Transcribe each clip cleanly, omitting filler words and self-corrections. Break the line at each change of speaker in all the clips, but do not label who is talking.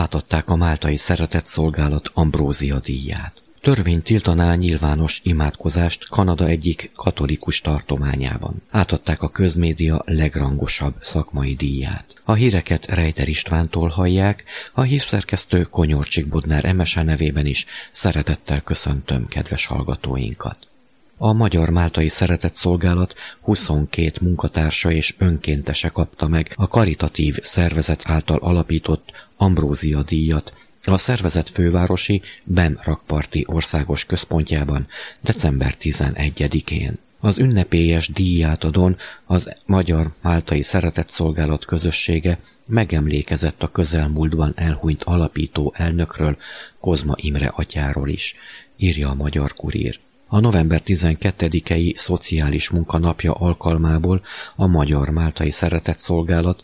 átadták a Máltai Szeretetszolgálat Ambrózia díját. Törvény tiltaná nyilvános imádkozást Kanada egyik katolikus tartományában. Átadták a közmédia legrangosabb szakmai díját. A híreket Rejter Istvántól hallják, a hírszerkesztő Konyorcsik Bodnár MSN nevében is szeretettel köszöntöm kedves hallgatóinkat. A Magyar Máltai Szeretetszolgálat 22 munkatársa és önkéntese kapta meg a karitatív szervezet által alapított Ambrózia díjat a szervezet fővárosi BEM rakparti országos központjában december 11-én. Az ünnepélyes díjátadón az Magyar Máltai Szeretetszolgálat közössége megemlékezett a közelmúltban elhunyt alapító elnökről, Kozma Imre atyáról is, írja a Magyar Kurír. A november 12-i szociális munkanapja alkalmából a Magyar Máltai Szeretetszolgálat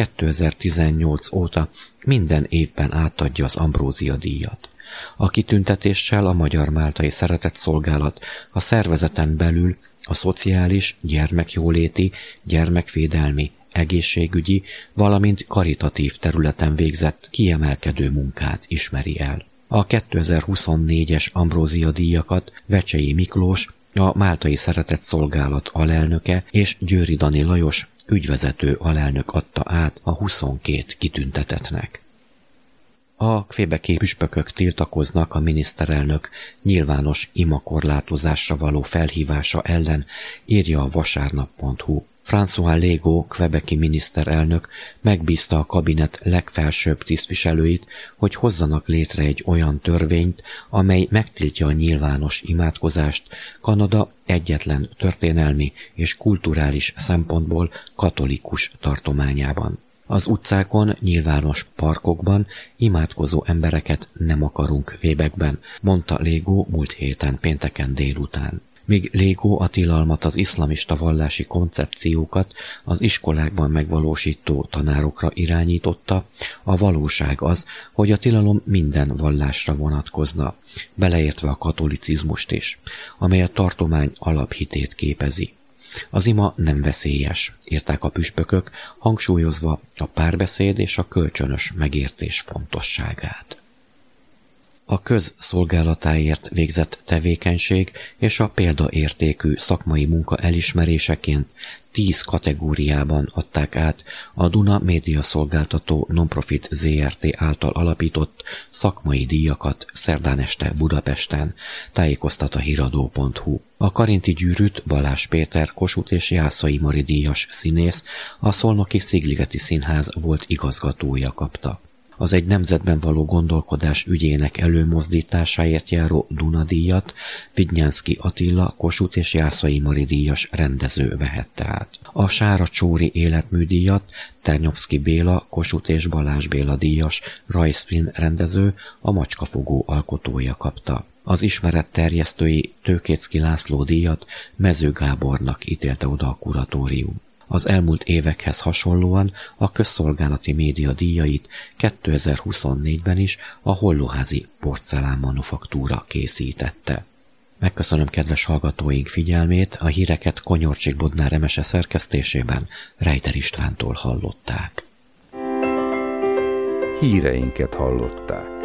2018 óta minden évben átadja az Ambrózia díjat. A kitüntetéssel a Magyar Máltai Szeretetszolgálat a szervezeten belül a szociális, gyermekjóléti, gyermekvédelmi, egészségügyi, valamint karitatív területen végzett kiemelkedő munkát ismeri el. A 2024-es Ambrózia díjakat Vecsei Miklós, a Máltai Szeretetszolgálat alelnöke és Győri Dani Lajos ügyvezető alelnök adta át a 22 kitüntetettnek. A québeci püspökök tiltakoznak a miniszterelnök nyilvános imakorlátozásra való felhívása ellen, írja a vasárnap.hu. François Legault québeci miniszterelnök megbízta a kabinet legfelsőbb tisztviselőit, hogy hozzanak létre egy olyan törvényt, amely megtiltja a nyilvános imádkozást Kanada egyetlen történelmi és kulturális szempontból katolikus tartományában. Az utcákon, nyilvános parkokban imádkozó embereket nem akarunk Québecben, mondta Legault múlt héten pénteken délután. Míg Legault a tilalmat az iszlamista vallási koncepciókat az iskolákban megvalósító tanárokra irányította, a valóság az, hogy a tilalom minden vallásra vonatkozna, beleértve a katolicizmust is, amely a tartomány alaphitét képezi. Az ima nem veszélyes, írták a püspökök, hangsúlyozva a párbeszéd és a kölcsönös megértés fontosságát. A közszolgálatáért végzett tevékenység és a példaértékű szakmai munka elismeréseként 10 kategóriában adták át a Duna Média Szolgáltató Nonprofit Zrt. Által alapított szakmai díjakat szerdán este Budapesten, tájékoztat a híradó.hu. A Karinti Gyűrűt Balázs Péter Kossuth és Jászai Mari díjas színész, a Szolnoki Szigligeti Színház volt igazgatója kapta. Az egy nemzetben való gondolkodás ügyének előmozdításáért járó Duna-díjat Vidnyánszky Attila Kossuth és Jászai Mari díjas rendező vehette át. A Sára Csóri életműdíjat Ternyovszky Béla Kossuth és Balázs Béla díjas rajzfilm rendező, a Macskafogó alkotója kapta. Az ismeretterjesztői Tőkéczky László díjat Mező Gábornak ítélte oda a kuratórium. Az elmúlt évekhez hasonlóan a közszolgálati média díjait 2024-ben is a Hollóházi Porcelánmanufaktúra készítette. Megköszönöm kedves hallgatóink figyelmét, a híreket Konyorcsik Bodnár MSE szerkesztésében Rejter Istvántól hallották.
Híreinket hallották.